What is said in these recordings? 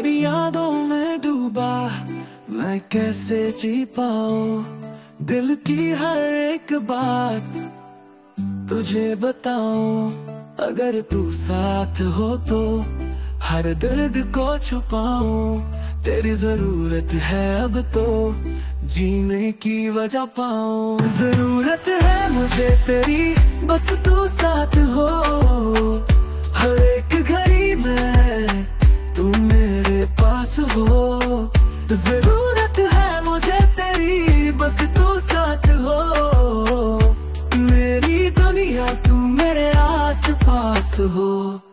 तेरी यादों में डूबा मैं कैसे जी पाऊं। दिल की हर एक बात तुझे बताऊं। अगर तू साथ हो तो हर दर्द को छुपाऊं। तेरी जरूरत है अब तो जीने की वजह पाऊं। जरूरत है मुझे तेरी बस तू साथ हो। हर एक घड़ी में तू मेरे पास हो। जरूरत है मुझे तेरी बस तू साथ हो। मेरी दुनिया तू मेरे आस पास हो।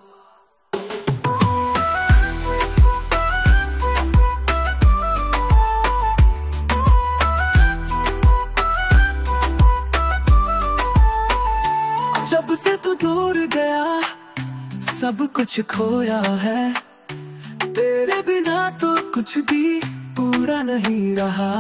जब से तू दूर गया सब कुछ खोया है। तेरे बिना तो कुछ भी पूरा नहीं रहा।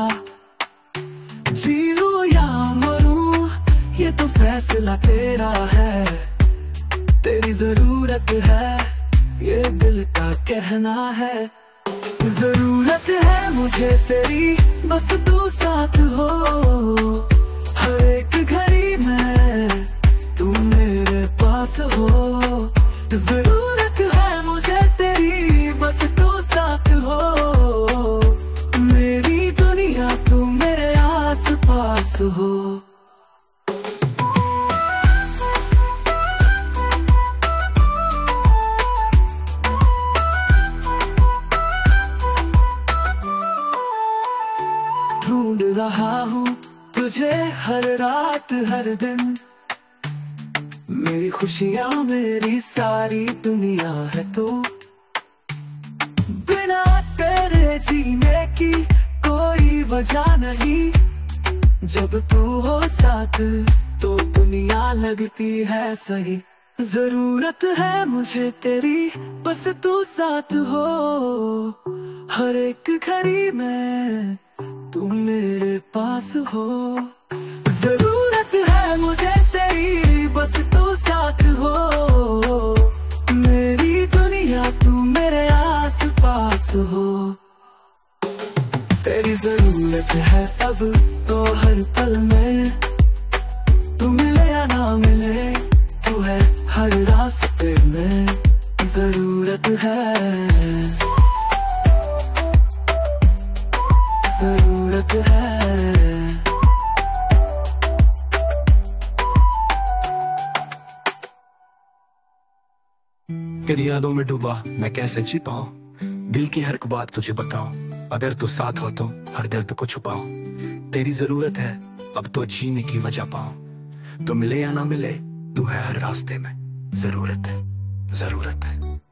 जीऊं या मरूं ये तो फैसला तेरा है। तेरी जरूरत है ये दिल का कहना है। जरूरत है मुझे तेरी बस तू साथ हो। हर एक घड़ी में तू मेरे पास हो। जरूरत है मुझे तेरी बस तू साथ हो। मेरी दुनिया तू मेरे आस पास हो। ढूंढ रहा हूँ तुझे हर रात हर दिन। मेरी खुशियाँ मेरी सारी दुनिया है तू। बिना तेरे जीने की कोई वजह नहीं। जब तू हो साथ तो दुनिया लगती है सही। जरूरत है मुझे तेरी बस तू साथ हो। हर एक घड़ी में तू मेरे पास हो। जरूरत है मुझे तेरी बस तू साथ हो। मेरी दुनिया तू मेरे आस पास हो। तेरी जरूरत है अब तो हर पल में। तू मिले या ना मिले तू है हर रास्ते में। जरूरत है जरूरत है। तेरी यादों में डूबा मैं कैसे जी पाऊं। दिल की हर एक बात तुझे बताऊं। अगर तू साथ हो तो हर दर्द को छुपाऊं। तेरी जरूरत है अब तो जीने की वजह पाऊं। तो मिले या ना मिले तू है हर रास्ते में। जरूरत है जरूरत है।